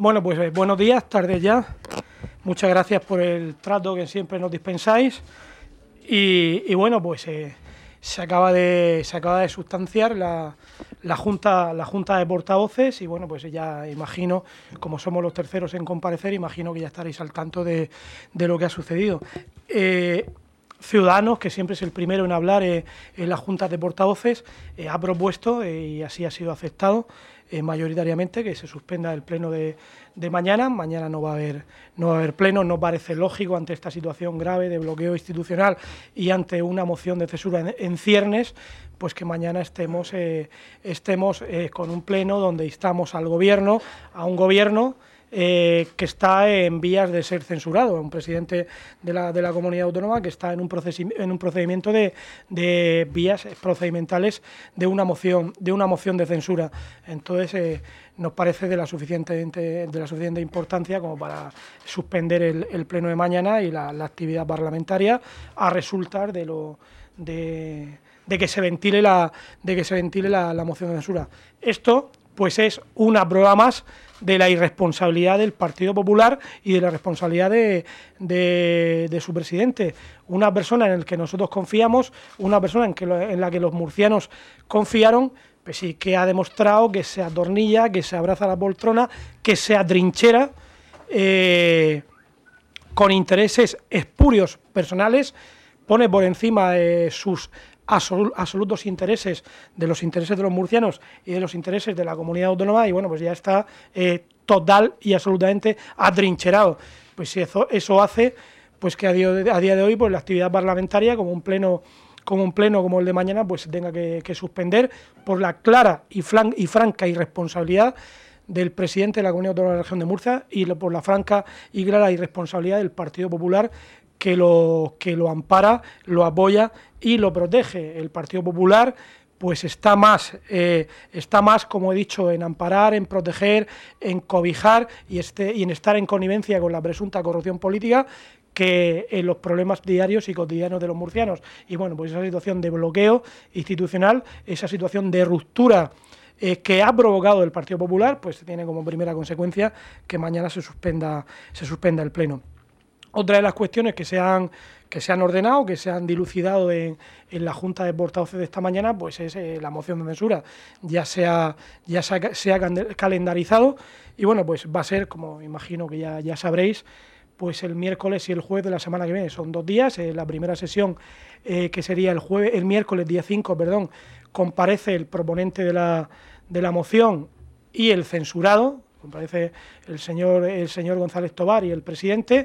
Bueno, pues buenos días, tardes ya. Muchas gracias por el trato que siempre nos dispensáis. Y bueno, pues se acaba de sustanciar la junta de portavoces y bueno, pues ya imagino, como somos los terceros en comparecer, imagino que ya estaréis al tanto de lo que ha sucedido. Ciudadanos, que siempre es el primero en hablar en las juntas de portavoces, ha propuesto, y así ha sido aceptado, mayoritariamente, que se suspenda el pleno de mañana. Mañana no va a haber pleno. No parece lógico, ante esta situación grave de bloqueo institucional y ante una moción de censura en ciernes, pues que mañana estemos con un pleno donde instamos al gobierno, a un gobierno que está en vías de ser censurado, un presidente de la comunidad autónoma que está en un procedimiento de vías procedimentales de una moción de censura. Entonces nos parece de la suficiente importancia como para suspender el pleno de mañana y la actividad parlamentaria a resultar de que se ventile la moción de censura. Esto pues es una prueba más de la irresponsabilidad del Partido Popular y de la responsabilidad de su presidente. Una persona en la que nosotros confiamos, una persona en la que los murcianos confiaron, pues sí, que ha demostrado que se atornilla, que se abraza a la poltrona, que se atrinchera con intereses espurios personales, pone por encima sus absolutos intereses, de los intereses de los murcianos y de los intereses de la comunidad autónoma, y bueno, pues ya está total y absolutamente atrincherado. Pues si eso hace pues que a día de hoy pues la actividad parlamentaria, como un pleno como el de mañana, pues se tenga que suspender por la clara y franca irresponsabilidad del presidente de la Comunidad Autónoma de la Región de Murcia y por la franca y clara irresponsabilidad del Partido Popular, que lo ampara, lo apoya y lo protege. El Partido Popular pues está más, como he dicho, en amparar, en proteger, en cobijar y en estar en connivencia con la presunta corrupción política que en los problemas diarios y cotidianos de los murcianos. Y bueno, pues esa situación de bloqueo institucional, esa situación de ruptura que ha provocado el Partido Popular, pues tiene como primera consecuencia que mañana se suspenda el pleno. Otra de las cuestiones que se han ordenado, que se han dilucidado en la Junta de Portavoces de esta mañana, pues es la moción de censura. Ya se ha calendarizado y bueno, pues va a ser, como imagino que ya sabréis, pues el miércoles y el jueves de la semana que viene. Son 2 días. La primera sesión, que sería el miércoles día 5, comparece el proponente de la moción y el censurado, comparece el señor González Tobar y el presidente.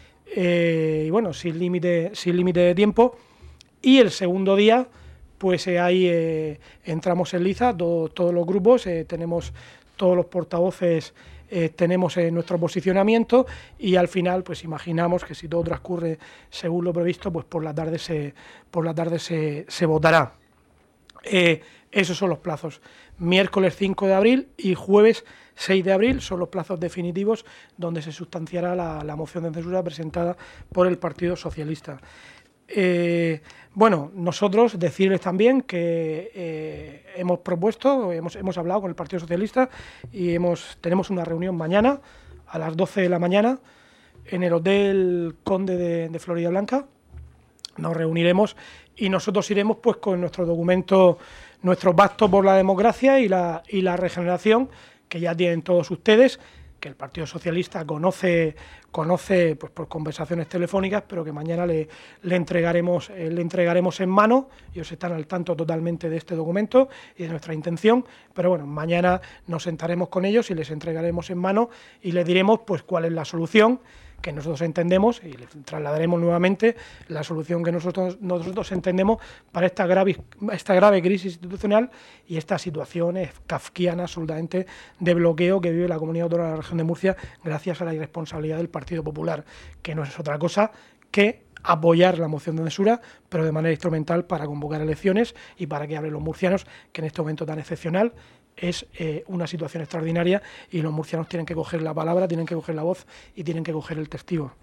Y bueno, sin límite de tiempo. Y el segundo día, pues ahí entramos en liza, todos los grupos, tenemos todos los portavoces, tenemos nuestro posicionamiento y al final, pues imaginamos que si todo transcurre según lo previsto, pues por la tarde se votará. Esos son los plazos. Miércoles 5 de abril y jueves 6 de abril son los plazos definitivos donde se sustanciará la moción de censura presentada por el Partido Socialista. Bueno, nosotros decirles también que hemos propuesto, hemos hablado con el Partido Socialista y tenemos una reunión mañana a las 12 de la mañana en el Hotel Conde de Florida Blanca. Nos reuniremos y nosotros iremos pues con nuestro documento, nuestro pacto por la democracia y la regeneración, que ya tienen todos ustedes, que el Partido Socialista conoce pues por conversaciones telefónicas, pero que mañana le entregaremos en mano. Ellos están al tanto totalmente de este documento y de nuestra intención, pero bueno, mañana nos sentaremos con ellos y les entregaremos en mano y les diremos pues cuál es la solución que nosotros entendemos, y les trasladaremos nuevamente la solución que nosotros entendemos para esta grave crisis institucional y esta situación kafkiana absolutamente de bloqueo que vive la Comunidad Autónoma de la Región de Murcia gracias a la irresponsabilidad del Partido Popular, que no es otra cosa que apoyar la moción de censura, pero de manera instrumental para convocar elecciones y para que hablen los murcianos, que en este momento tan excepcional es una situación extraordinaria y los murcianos tienen que coger la palabra, tienen que coger la voz y tienen que coger el testigo.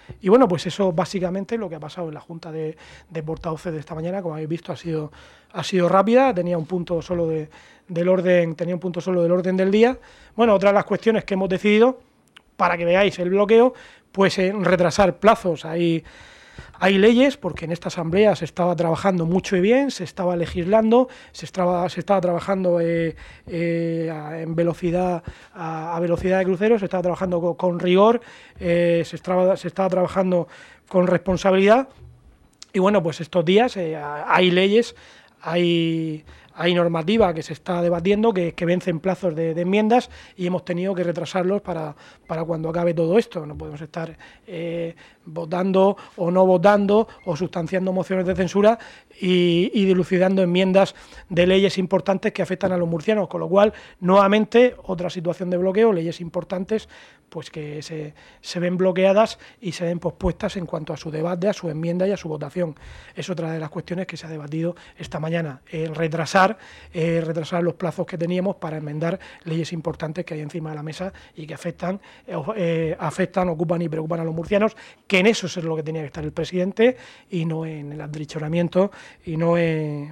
Y bueno, pues eso básicamente es lo que ha pasado en la Junta de Portavoces de esta mañana. Como habéis visto, ha sido rápida, tenía un punto solo del orden del día. Bueno, otra de las cuestiones que hemos decidido, para que veáis el bloqueo, pues retrasar plazos. Hay leyes, porque en esta asamblea se estaba trabajando mucho y bien, se estaba legislando, se estaba trabajando en velocidad, a velocidad de crucero, se estaba trabajando con rigor, se estaba trabajando con responsabilidad. Y bueno, pues estos días hay leyes, hay normativa que se está debatiendo que vencen plazos de enmiendas y hemos tenido que retrasarlos para cuando acabe todo esto. No podemos estar votando o no votando o sustanciando mociones de censura y dilucidando enmiendas de leyes importantes que afectan a los murcianos, con lo cual, nuevamente, otra situación de bloqueo, leyes importantes pues que se ven bloqueadas y se ven pospuestas en cuanto a su debate, a su enmienda y a su votación. Es otra de las cuestiones que se ha debatido esta mañana, retrasar los plazos que teníamos para enmendar leyes importantes que hay encima de la mesa y que afectan, ocupan y preocupan a los murcianos, que en eso es lo que tenía que estar el presidente y no en el atrincheramiento y no en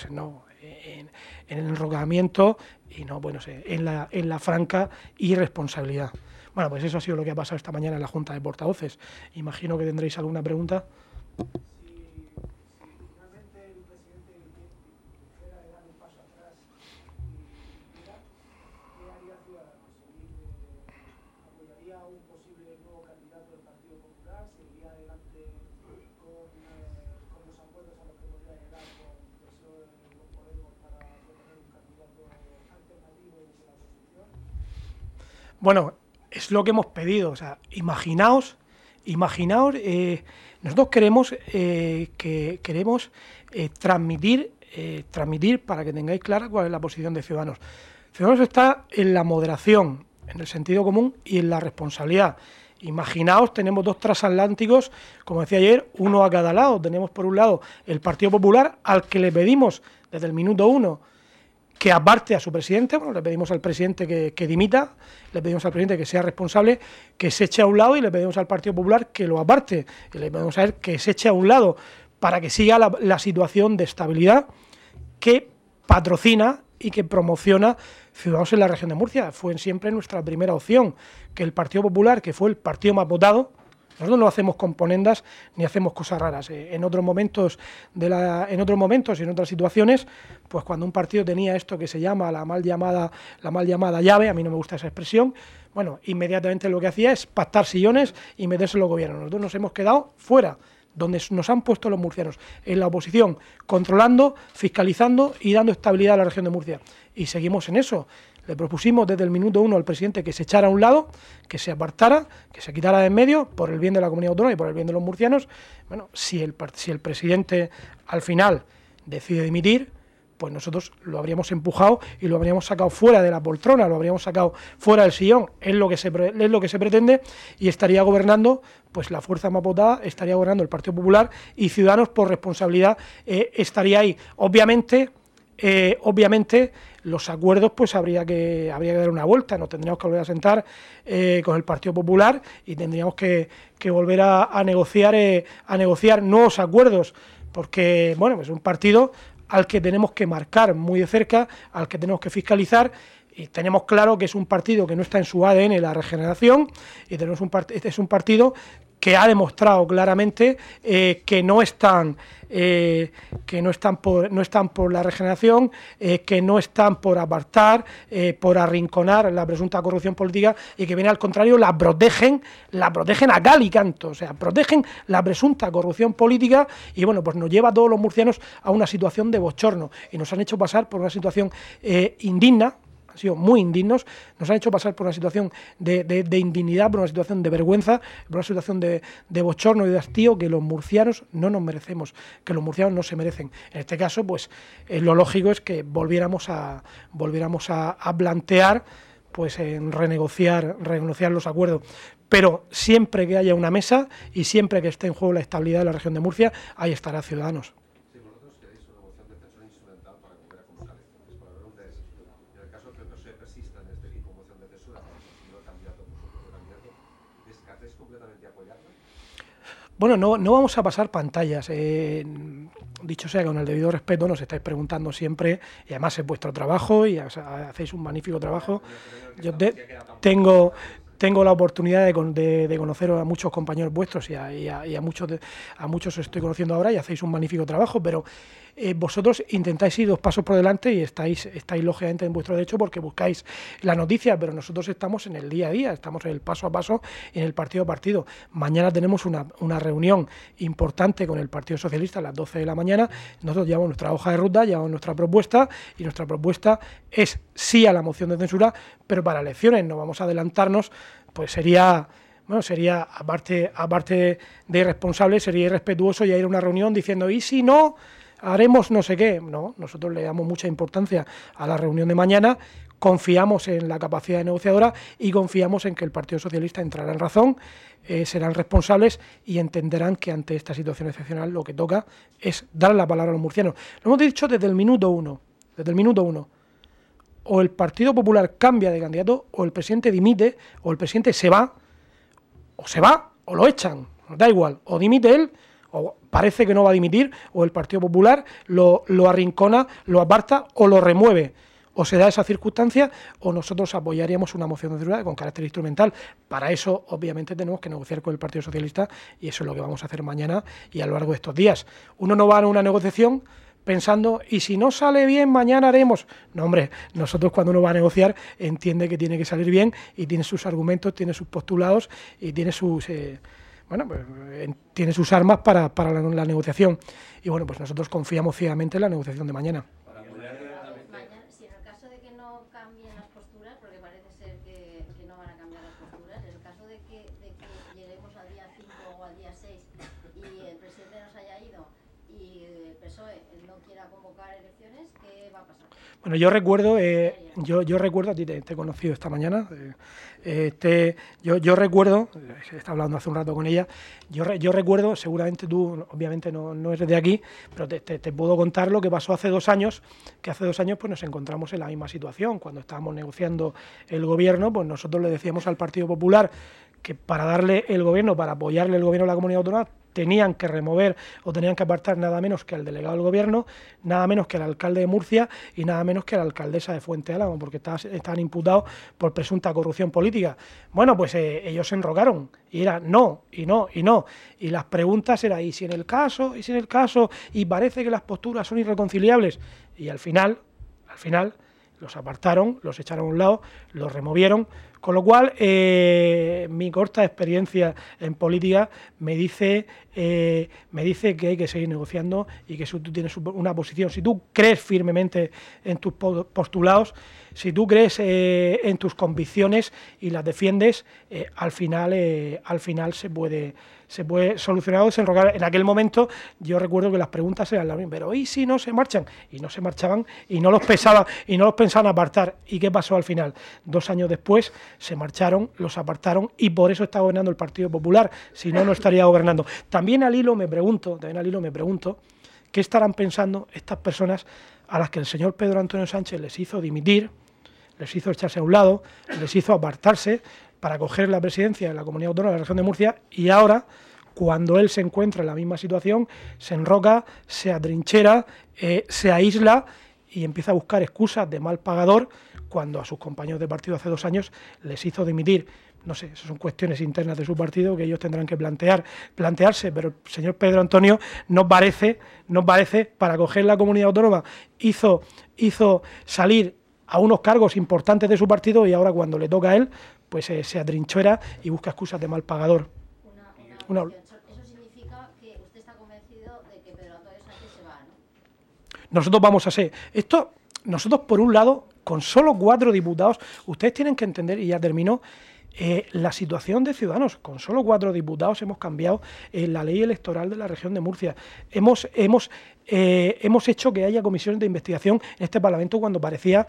el enrocamiento y no, en la franca irresponsabilidad. Bueno, pues eso ha sido lo que ha pasado esta mañana en la Junta de Portavoces. Imagino que tendréis alguna pregunta. Bueno, es lo que hemos pedido. O sea, imaginaos, nosotros queremos transmitir para que tengáis clara cuál es la posición de Ciudadanos. Ciudadanos está en la moderación, en el sentido común y en la responsabilidad. Imaginaos, tenemos dos transatlánticos, como decía ayer, uno a cada lado. Tenemos por un lado el Partido Popular, al que le pedimos desde el minuto 1 que aparte a su presidente, bueno, le pedimos al presidente que dimita, le pedimos al presidente que sea responsable, que se eche a un lado y le pedimos al Partido Popular que lo aparte, y le pedimos a él que se eche a un lado para que siga la situación de estabilidad que patrocina y que promociona Ciudadanos en la región de Murcia. Fue siempre nuestra primera opción, que el Partido Popular, que fue el partido más votado, nosotros no hacemos componendas ni hacemos cosas raras. En otros momentos y en otras situaciones, pues cuando un partido tenía esto que se llama la mal llamada llave, a mí no me gusta esa expresión, bueno, inmediatamente lo que hacía es pactar sillones y meterse en los gobiernos. Nosotros nos hemos quedado fuera, donde nos han puesto los murcianos, en la oposición, controlando, fiscalizando y dando estabilidad a la región de Murcia. Y seguimos en eso. Le propusimos desde el minuto 1 al presidente que se echara a un lado, que se apartara, que se quitara de en medio, por el bien de la comunidad autónoma y por el bien de los murcianos. Bueno, si el presidente al final decide dimitir, pues nosotros lo habríamos empujado y lo habríamos sacado fuera de la poltrona, lo habríamos sacado fuera del sillón, es lo que se pretende, y estaría gobernando pues la fuerza más votada, estaría gobernando el Partido Popular, y Ciudadanos por responsabilidad estaría ahí. Obviamente los acuerdos pues habría que dar una vuelta, nos tendríamos que volver a sentar con el Partido Popular y tendríamos que volver a negociar nuevos acuerdos, porque bueno, es un partido al que tenemos que marcar muy de cerca, al que tenemos que fiscalizar, y tenemos claro que es un partido que no está en su ADN la regeneración, y este es un partido que ha demostrado claramente que no están por la regeneración, que no están por apartar, por arrinconar la presunta corrupción política, y que viene al contrario, la protegen a cal y canto, o sea, protegen la presunta corrupción política, y bueno, pues nos lleva a todos los murcianos a una situación de bochorno, y nos han hecho pasar por una situación indigna. Han sido muy indignos, nos han hecho pasar por una situación de indignidad, por una situación de vergüenza, por una situación de bochorno y de hastío que los murcianos no nos merecemos, que los murcianos no se merecen. En este caso, pues lo lógico es que volviéramos a plantear pues en renegociar los acuerdos. Pero siempre que haya una mesa y siempre que esté en juego la estabilidad de la región de Murcia, ahí estará Ciudadanos. Bueno, no vamos a pasar pantallas. Dicho sea, con el debido respeto, nos estáis preguntando siempre, y además es vuestro trabajo y hacéis un magnífico trabajo. Yo tengo la oportunidad de conocer a muchos compañeros vuestros y a muchos os estoy conociendo ahora y hacéis un magnífico trabajo, pero vosotros intentáis ir 2 pasos por delante y estáis lógicamente en vuestro derecho porque buscáis la noticia, pero nosotros estamos en el día a día, estamos en el paso a paso y en el partido a partido. Mañana tenemos una reunión importante con el Partido Socialista a las 12 de la mañana. Nosotros llevamos nuestra hoja de ruta, llevamos nuestra propuesta y nuestra propuesta es sí a la moción de censura, pero para elecciones no vamos a adelantarnos, pues sería aparte de irresponsable, sería irrespetuoso ya ir a una reunión diciendo y si no haremos no sé qué. No, nosotros le damos mucha importancia a la reunión de mañana, confiamos en la capacidad de negociadora y confiamos en que el Partido Socialista entrará en razón, serán responsables y entenderán que ante esta situación excepcional lo que toca es dar la palabra a los murcianos. Lo hemos dicho desde el minuto uno. O el Partido Popular cambia de candidato, o el presidente dimite, o el presidente se va, o lo echan, da igual, o dimite él, o parece que no va a dimitir, o el Partido Popular lo arrincona, lo aparta o lo remueve. O se da esa circunstancia, o nosotros apoyaríamos una moción de censura con carácter instrumental. Para eso, obviamente, tenemos que negociar con el Partido Socialista, y eso es lo que vamos a hacer mañana y a lo largo de estos días. Uno no va a una negociación pensando, y si no sale bien, mañana haremos. No, hombre, nosotros cuando uno va a negociar entiende que tiene que salir bien y tiene sus argumentos, tiene sus postulados y tiene sus... tiene sus armas para la negociación. Y bueno, pues nosotros confiamos ciegamente en la negociación de mañana. Mañana, si en el caso de que no cambien las posturas, porque parece ser que no van a cambiar las posturas, en el caso de que lleguemos al día 5 o al día 6 y el presidente nos haya ido y el PSOE no quiera convocar elecciones, ¿qué va a pasar? Bueno, yo recuerdo, a ti te he conocido esta mañana, yo recuerdo, estaba hablando hace un rato con ella, yo recuerdo, seguramente tú obviamente no eres de aquí, pero te puedo contar lo que pasó hace 2 años, que hace 2 años pues nos encontramos en la misma situación. Cuando estábamos negociando el gobierno, pues nosotros le decíamos al Partido Popular que para darle el gobierno, para apoyarle el gobierno a la comunidad autónoma, tenían que remover o tenían que apartar nada menos que al delegado del gobierno, nada menos que al alcalde de Murcia y nada menos que a la alcaldesa de Fuente Álamo, porque estaban imputados por presunta corrupción política. Bueno, pues ellos se enrocaron y era no, y no, y no. Y las preguntas eran, ¿y si en el caso? Y parece que las posturas son irreconciliables. Y al final, los apartaron, los echaron a un lado, los removieron, con lo cual mi corta experiencia en política me dice que hay que seguir negociando y que si tú tienes una posición, si tú crees firmemente en tus postulados, si tú crees en tus convicciones y las defiendes, al final se puede solucionar o desenrocar. En aquel momento yo recuerdo que las preguntas eran las mismas, pero ¿y si no se marchan? Y no se marchaban y no los pensaban apartar. ¿Y qué pasó al final? 2 años después se marcharon, los apartaron y por eso está gobernando el Partido Popular, si no, no estaría gobernando. También al hilo me pregunto, ¿qué estarán pensando estas personas a las que el señor Pedro Antonio Sánchez les hizo dimitir, les hizo echarse a un lado, les hizo apartarse para coger la presidencia de la Comunidad Autónoma de la Región de Murcia, y ahora, cuando él se encuentra en la misma situación, se enroca, se atrinchera, se aísla y empieza a buscar excusas de mal pagador cuando a sus compañeros de partido hace 2 años les hizo dimitir? No sé, esas son cuestiones internas de su partido que ellos tendrán que plantearse, pero el señor Pedro Antonio no parece, para coger la Comunidad Autónoma, hizo salir a unos cargos importantes de su partido, y ahora cuando le toca a él, pues se atrinchera y busca excusas de mal pagador. Eso significa que usted está convencido de que Pedro Antonio Sánchez se va, ¿no? Nosotros vamos a ser... Nosotros, por un lado, con solo 4 diputados, ustedes tienen que entender, y ya terminó, la situación de Ciudadanos. Con solo 4 diputados hemos cambiado la ley electoral de la región de Murcia. Hemos hecho que haya comisiones de investigación en este Parlamento cuando parecía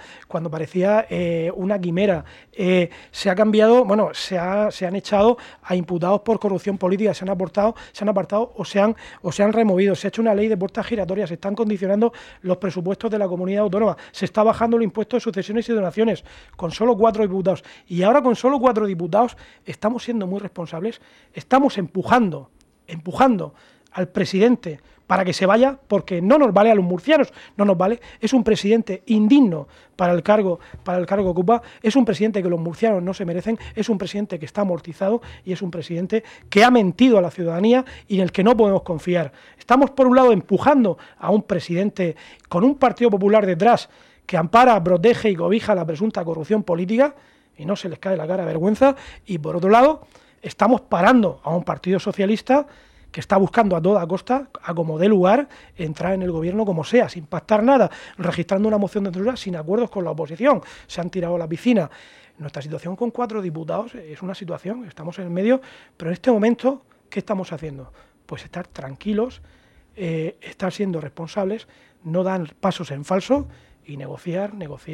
una quimera. Se ha cambiado, se han echado a imputados por corrupción política, se han apartado o se han removido. Se ha hecho una ley de puertas giratorias, se están condicionando los presupuestos de la comunidad autónoma, se está bajando el impuesto de sucesiones y donaciones, con solo 4 diputados. Y ahora, con solo 4 diputados, estamos siendo muy responsables, estamos empujando empujando al presidente para que se vaya, porque no nos vale a los murcianos, no nos vale, es un presidente indigno para el cargo que ocupa, es un presidente que los murcianos no se merecen, es un presidente que está amortizado y es un presidente que ha mentido a la ciudadanía y en el que no podemos confiar. Estamos, por un lado, empujando a un presidente con un Partido Popular detrás que ampara, protege y cobija la presunta corrupción política, y no se les cae la cara de vergüenza, y por otro lado, estamos parando a un Partido Socialista que está buscando a toda costa, a como dé lugar, entrar en el gobierno como sea, sin pactar nada, registrando una moción de censura sin acuerdos con la oposición. Se han tirado a la piscina. Nuestra situación con 4 diputados es una situación, estamos en el medio, pero en este momento, ¿qué estamos haciendo? Pues estar tranquilos, estar siendo responsables, no dar pasos en falso y negociar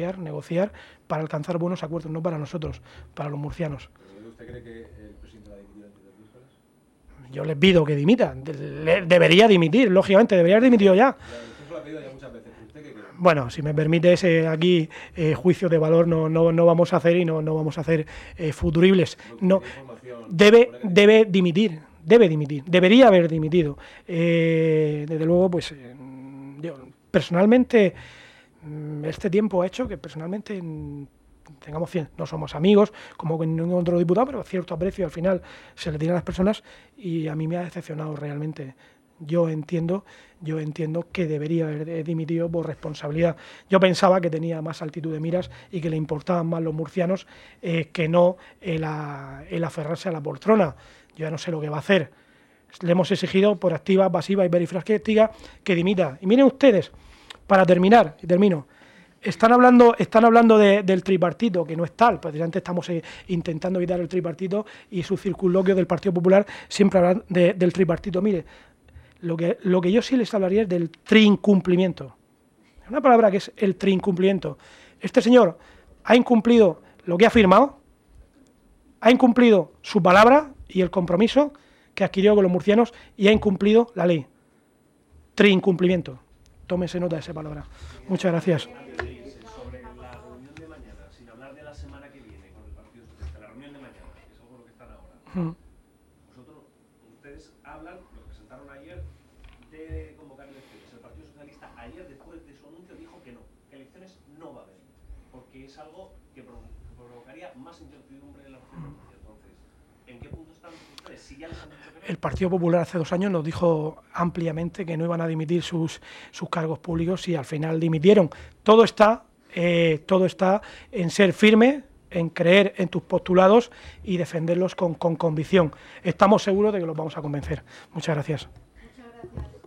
para alcanzar buenos acuerdos, no para nosotros, para los murcianos. ¿Usted cree que el presidente va a dimitir antes de las vísperas? Yo les pido que dimita, debería dimitir, lógicamente, debería haber dimitido ya. Usted se lo ha pedido ya muchas veces, ¿usted qué cree? Bueno, si me permite aquí juicio de valor no vamos a hacer y no vamos a hacer futuribles. No, debe dimitir, debería haber dimitido. Desde luego, pues yo personalmente este tiempo ha hecho que personalmente tengamos no somos amigos como con ningún otro diputado, pero cierto aprecio al final se le tiene a las personas y a mí me ha decepcionado realmente. Yo entiendo que debería haber dimitido por responsabilidad. Yo pensaba que tenía más altitud de miras y que le importaban más los murcianos que no el aferrarse a la poltrona. Yo ya no sé lo que va a hacer. Le hemos exigido por activa, pasiva y perifrástica que dimita. Y miren ustedes, para terminar, y termino, están hablando del tripartito, que no es tal, precisamente estamos intentando evitar el tripartito y sus circunloquios del Partido Popular siempre hablan del tripartito. Mire, lo que yo sí les hablaría es del trincumplimiento. Una palabra que es el trincumplimiento. Este señor ha incumplido lo que ha firmado, ha incumplido su palabra y el compromiso que adquirió con los murcianos y ha incumplido la ley. Trincumplimiento. Tómese nota de esa palabra. Muchas gracias. Sobre la reunión de mañana, sin hablar de la semana que viene con el Partido Socialista, la reunión de mañana, que es algo lo que están ahora. Ustedes hablan, lo presentaron ayer, de convocar elecciones. El Partido Socialista ayer, después de su anuncio, dijo que no, que elecciones no va a haber, porque es algo que provocaría más incertidumbre en la región. Entonces, ¿en qué punto están ustedes? Si ya les han dicho que no. El Partido Popular hace 2 años nos dijo ampliamente que no iban a dimitir sus cargos públicos y al final dimitieron. Todo está en ser firme, en creer en tus postulados y defenderlos con convicción. Estamos seguros de que los vamos a convencer. Muchas gracias. Muchas gracias.